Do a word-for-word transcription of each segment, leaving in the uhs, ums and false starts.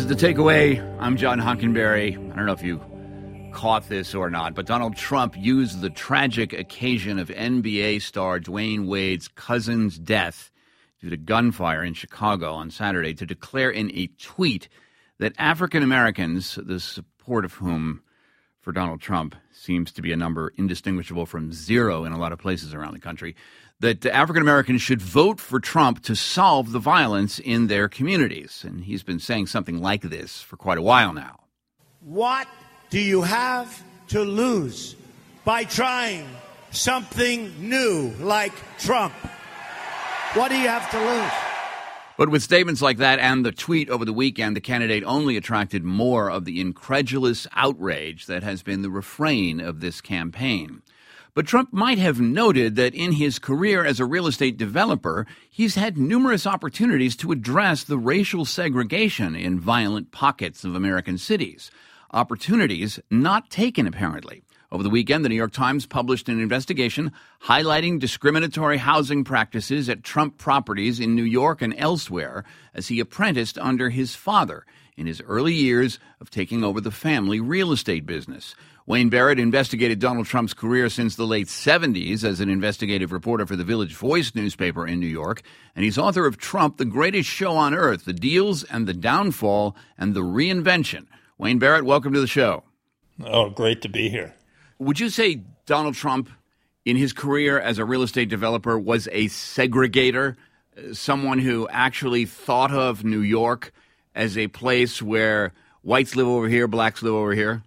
is The Takeaway. I'm John Hockenberry. I don't know if you caught this or not, but Donald Trump used the tragic occasion of N B A star Dwayne Wade's cousin's death due to gunfire in Chicago on Saturday to declare in a tweet that African Americans, the support of whom for Donald Trump seems to be a number indistinguishable from zero in a lot of places around the country, that African Americans should vote for Trump to solve the violence in their communities. And he's been saying something like this for quite a while now. What do you have to lose by trying something new like Trump? What do you have to lose? But with statements like that and the tweet over the weekend, the candidate only attracted more of the incredulous outrage that has been the refrain of this campaign. But Trump might have noted that in his career as a real estate developer, he's had numerous opportunities to address the racial segregation in violent pockets of American cities. Opportunities not taken, apparently. Over the weekend, the New York Times published an investigation highlighting discriminatory housing practices at Trump properties in New York and elsewhere as he apprenticed under his father in his early years of taking over the family real estate business. Wayne Barrett investigated Donald Trump's career since the late seventies as an investigative reporter for the Village Voice newspaper in New York, and he's author of Trump, the Greatest Show on Earth, The Deals and the Downfall and the Reinvention. Wayne Barrett, welcome to the show. Oh, great to be here. Would you say Donald Trump, in his career as a real estate developer, was a segregator, someone who actually thought of New York as a place where whites live over here, blacks live over here?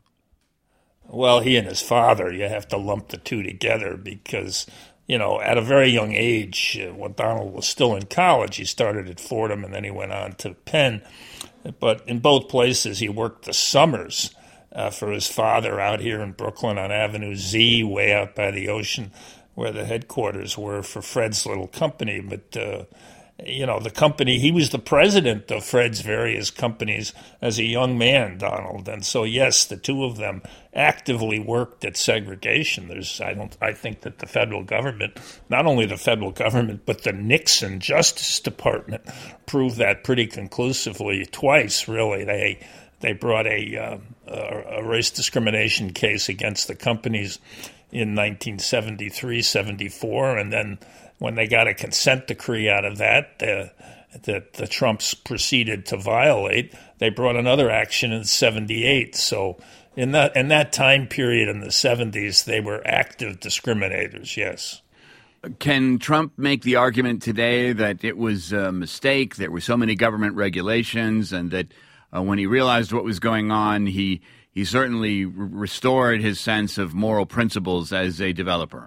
Well, he and his father, you have to lump the two together because, you know, at a very young age, when Donald was still in college, he started at Fordham and then he went on to Penn. But in both places, he worked the summers uh, for his father out here in Brooklyn on Avenue Z, way out by the ocean, where the headquarters were for Fred's little company. But, uh, you know, the company, he was the president of Fred's various companies as a young man, Donald. And so, yes, the two of them actively worked at segregation. There's, I don't, I think that the federal government, not only the federal government, but the Nixon Justice Department proved that pretty conclusively twice, really. They they brought a, uh, a race discrimination case against the companies in nineteen seventy-three, seventy-four, and then when they got a consent decree out of that, uh, that the Trumps proceeded to violate, they brought another action in seventy-eight. So in that in that time period in the seventies, they were active discriminators, yes. Can Trump make the argument today that it was a mistake, there were so many government regulations, and that uh, when he realized what was going on, he, he certainly r- restored his sense of moral principles as a developer?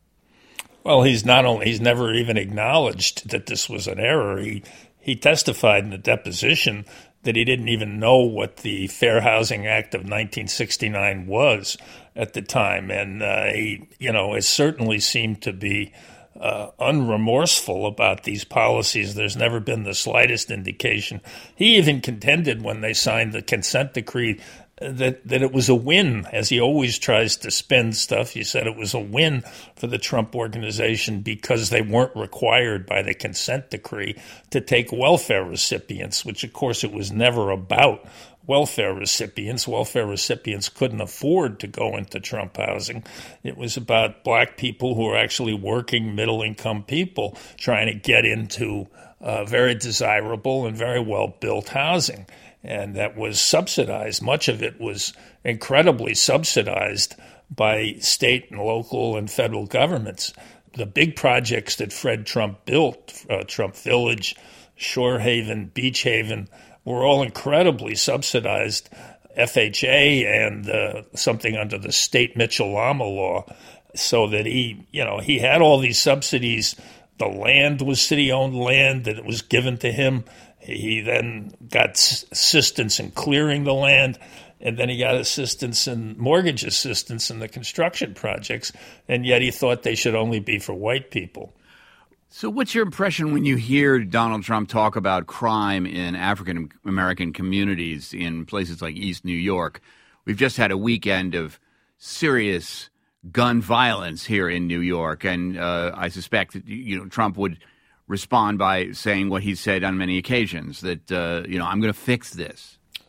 Well, he's not only he's never even acknowledged that this was an error. He he testified in the deposition that he didn't even know what the Fair Housing Act of nineteen sixty-nine was at the time, and uh, he, you know, it certainly seemed to be uh, unremorseful about these policies. There's never been the slightest indication. He even contended when they signed the consent decree that that it was a win, as he always tries to spin stuff. He said it was a win for the Trump organization because they weren't required by the consent decree to take welfare recipients, which, of course, it was never about welfare recipients. Welfare recipients couldn't afford to go into Trump housing. It was about black people who were actually working middle-income people trying to get into uh, very desirable and very well-built housing. And that was subsidized. Much of it was incredibly subsidized by state and local and federal governments. The big projects that Fred Trump built, uh, Trump Village, Shore Haven, Beach Haven, were all incredibly subsidized. F H A and uh, something under the state Mitchell-Lama law, so that he, you know, he had all these subsidies. The land was city-owned land that was given to him. He then got assistance in clearing the land, and then he got assistance in mortgage assistance in the construction projects, and yet he thought they should only be for white people. So what's your impression when you hear Donald Trump talk about crime in African American communities in places like East New York? We've just had a weekend of serious gun violence here in New York, and uh, I suspect that, you know, Trump would respond by saying what he said on many occasions, that, uh, you know, I'm going to fix this.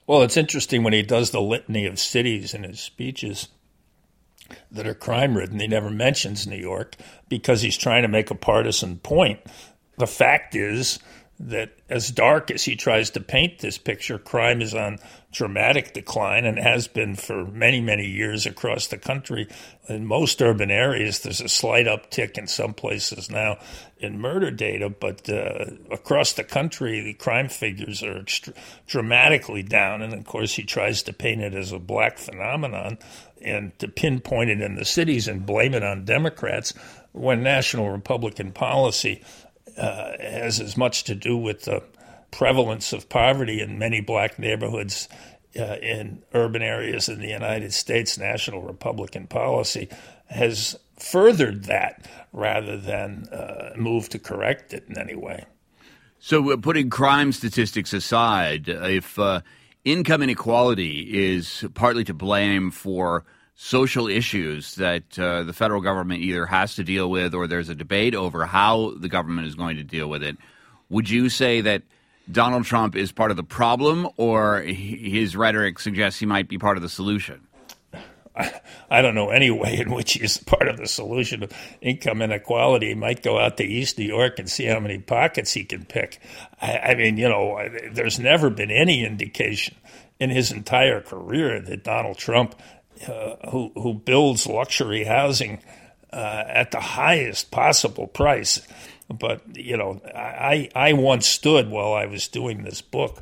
Well, it's interesting when he does the litany of cities in his speeches that are crime-ridden. He never mentions New York because he's trying to make a partisan point. The fact is that as dark as he tries to paint this picture, crime is on dramatic decline and has been for many, many years across the country. In most urban areas, there's a slight uptick in some places now in murder data, but uh, across the country, the crime figures are extra- dramatically down. And, of course, he tries to paint it as a black phenomenon and to pinpoint it in the cities and blame it on Democrats when national Republican policy uh, has as much to do with the prevalence of poverty in many black neighborhoods uh, in urban areas in the United States. National Republican policy has furthered that rather than uh, moved to correct it in any way. So uh, putting crime statistics aside, if uh, income inequality is partly to blame for social issues that uh, the federal government either has to deal with or there's a debate over how the government is going to deal with it, would you say that Donald Trump is part of the problem, or his rhetoric suggests he might be part of the solution? I, I don't know any way in which he is part of the solution of income inequality. He might go out to East New York and see how many pockets he can pick. I, I mean, you know, there's never been any indication in his entire career that Donald Trump, uh, who, who builds luxury housing uh, at the highest possible price. But, you know, I, I once stood while I was doing this book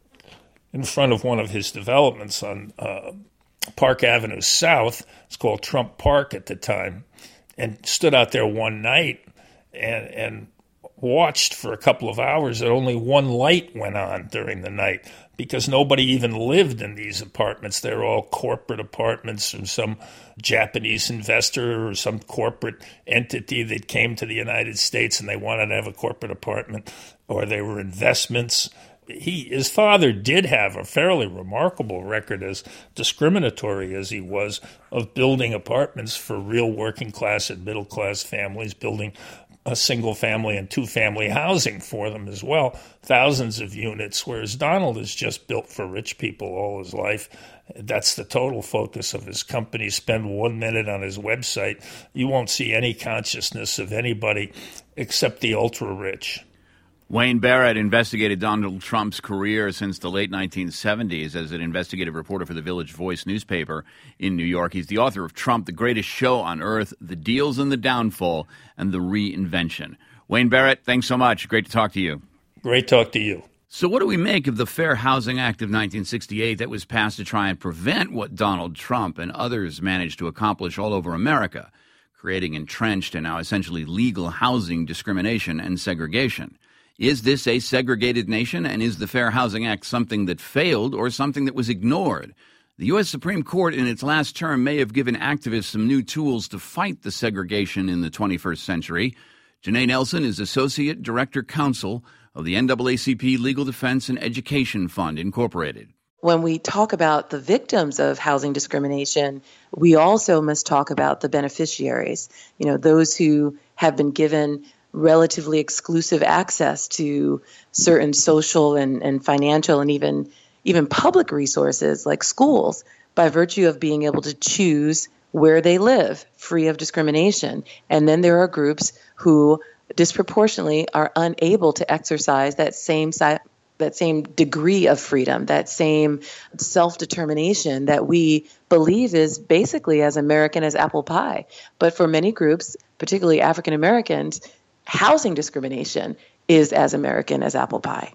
in front of one of his developments on uh, Park Avenue South. It's called Trump Park at the time, and stood out there one night and, and watched for a couple of hours that only one light went on during the night because nobody even lived in these apartments. They're all corporate apartments from some Japanese investor or some corporate entity that came to the United States and they wanted to have a corporate apartment, or they were investments. He, his father did have a fairly remarkable record, as discriminatory as he was, of building apartments for real working class and middle class families, building a single family and two family housing for them as well, thousands of units, whereas Donald is just built for rich people all his life. That's the total focus of his company. Spend one minute on his website, you won't see any consciousness of anybody except the ultra rich. Wayne Barrett investigated Donald Trump's career since the late nineteen seventies as an investigative reporter for the Village Voice newspaper in New York. He's the author of Trump, the Greatest Show on Earth, The Deals and the Downfall, and The Reinvention. Wayne Barrett, thanks so much. Great to talk to you. Great talk to you. So what do we make of the Fair Housing Act of nineteen sixty-eight that was passed to try and prevent what Donald Trump and others managed to accomplish all over America, creating entrenched and now essentially legal housing discrimination and segregation? Is this a segregated nation, and is the Fair Housing Act something that failed or something that was ignored? The U S Supreme Court in its last term may have given activists some new tools to fight the segregation in the twenty-first century. Janae Nelson is Associate Director Counsel of the N double A C P Legal Defense and Education Fund, Incorporated. When we talk about the victims of housing discrimination, we also must talk about the beneficiaries, you know, those who have been given relatively exclusive access to certain social and, and financial and even even public resources like schools by virtue of being able to choose where they live free of discrimination. And then there are groups who disproportionately are unable to exercise that same si- that same degree of freedom, that same self-determination that we believe is basically as American as apple pie. But for many groups, particularly African Americans, housing discrimination is as American as apple pie.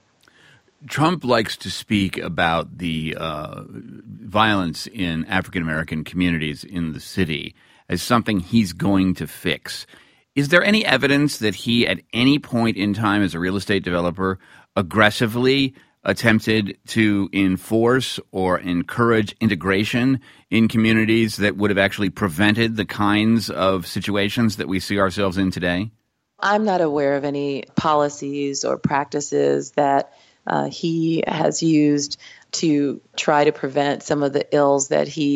Trump likes to speak about the uh, violence in African-American communities in the city as something he's going to fix. Is there any evidence that he, at any point in time as a real estate developer, aggressively attempted to enforce or encourage integration in communities that would have actually prevented the kinds of situations that we see ourselves in today? I'm not aware of any policies or practices that uh, he has used to try to prevent some of the ills that he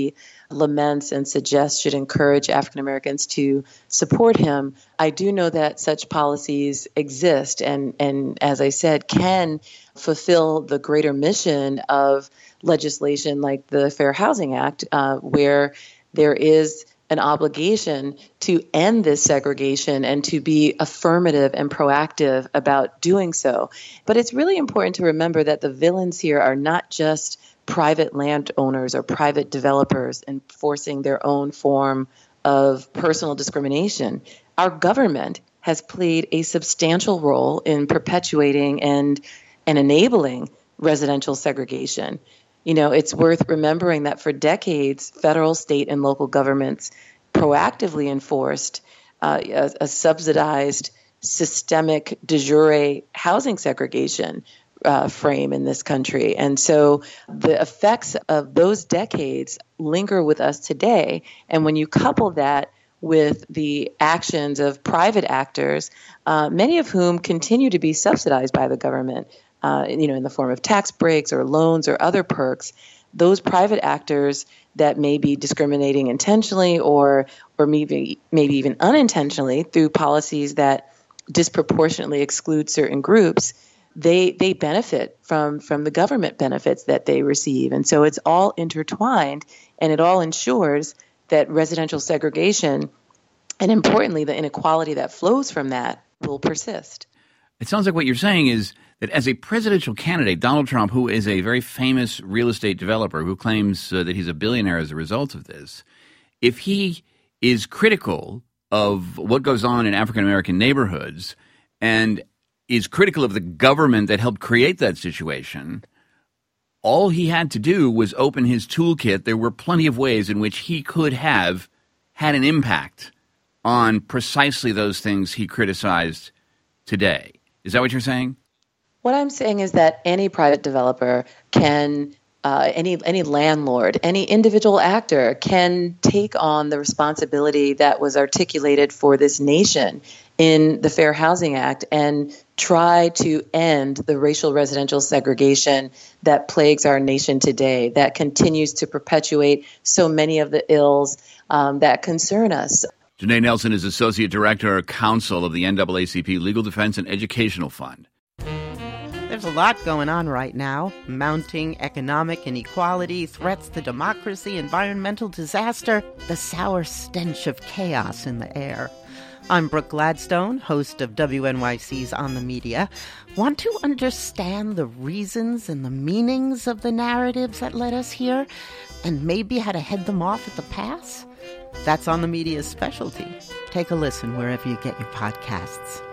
laments and suggests should encourage African Americans to support him, I do know that such policies exist and, and as I said, can fulfill the greater mission of legislation like the Fair Housing Act, uh, where there is an obligation to end this segregation and to be affirmative and proactive about doing so. But it's really important to remember that the villains here are not just private landowners or private developers enforcing their own form of personal discrimination. Our government has played a substantial role in perpetuating and, and enabling residential segregation. You know, it's worth remembering that for decades, federal, state, and local governments proactively enforced uh, a, a subsidized, systemic de jure housing segregation uh, frame in this country. And so the effects of those decades linger with us today. And when you couple that with the actions of private actors, uh, many of whom continue to be subsidized by the government, uh, you know, in the form of tax breaks or loans or other perks, those private actors that may be discriminating intentionally or or maybe maybe even unintentionally through policies that disproportionately exclude certain groups, they they benefit from from the government benefits that they receive. And so it's all intertwined, and it all ensures that residential segregation, and importantly, the inequality that flows from that, will persist. It sounds like what you're saying is that as a presidential candidate, Donald Trump, who is a very famous real estate developer who claims uh, that he's a billionaire as a result of this, if he is critical of what goes on in African-American neighborhoods and is critical of the government that helped create that situation, all he had to do was open his toolkit. There were plenty of ways in which he could have had an impact on precisely those things he criticized today. Is that what you're saying? What I'm saying is that any private developer can, uh, any any landlord, any individual actor can take on the responsibility that was articulated for this nation in the Fair Housing Act and try to end the racial residential segregation that plagues our nation today, that continues to perpetuate so many of the ills um, that concern us. Janae Nelson is Associate Director, Counsel of the N double A C P Legal Defense and Educational Fund. There's a lot going on right now. Mounting economic inequality, threats to democracy, environmental disaster, the sour stench of chaos in the air. I'm Brooke Gladstone, host of W N Y C's On the Media. Want to understand the reasons and the meanings of the narratives that led us here, and maybe how to head them off at the pass? That's On the Media's specialty. Take a listen wherever you get your podcasts.